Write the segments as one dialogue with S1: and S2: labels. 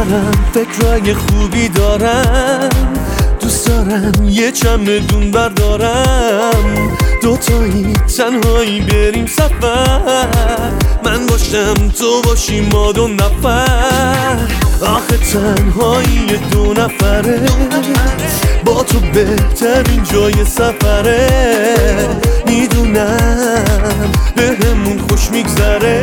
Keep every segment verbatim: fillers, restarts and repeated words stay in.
S1: سفرم فکرای خوبی دارم، دوست دارم یه چمدون بردارم، دوتایی تنهایی بریم سفر، من باشم تو باشی ما دو نفر. آخه تنهایی دو نفره با تو بهترین جای سفره، میدونم به همون خوش میگذره.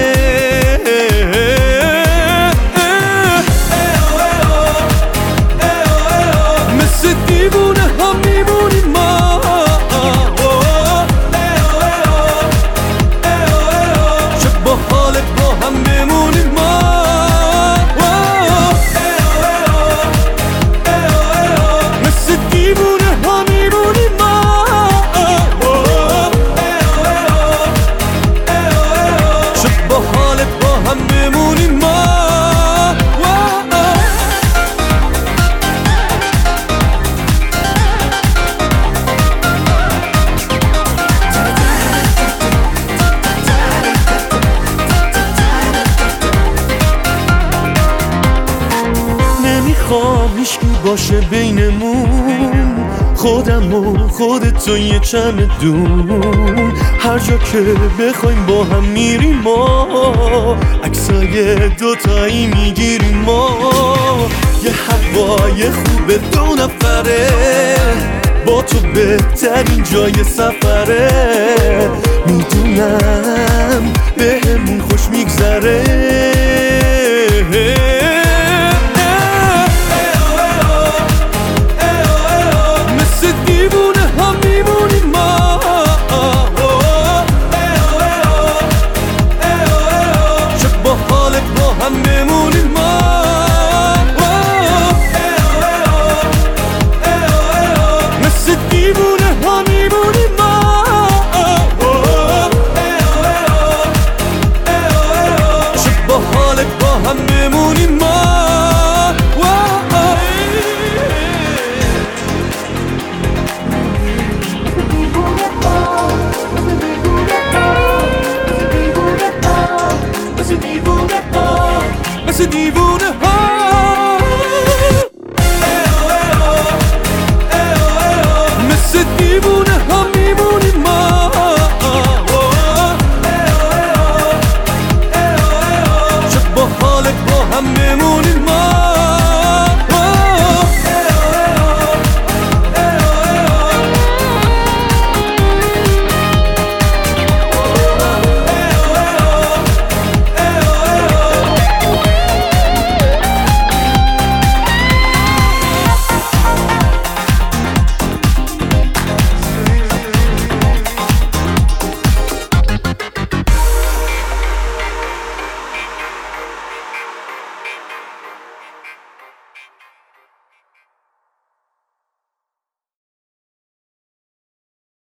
S1: مثل دیوونه ها میمونیم ما، چه با حالت با هم بمونیم ما. مثل دیوونه ها میمونیم ما، چه با حالت با هم بمونیم ما. نمیخوام هیچکی باشه بینمون، خودم و خودت و یه چمدون، هر جا که بخوایم با هم میریم ما، عکسای دوتایی میگیریم ما. یه هوای خوب دو نفره با تو بهترین جای سفره، میدونم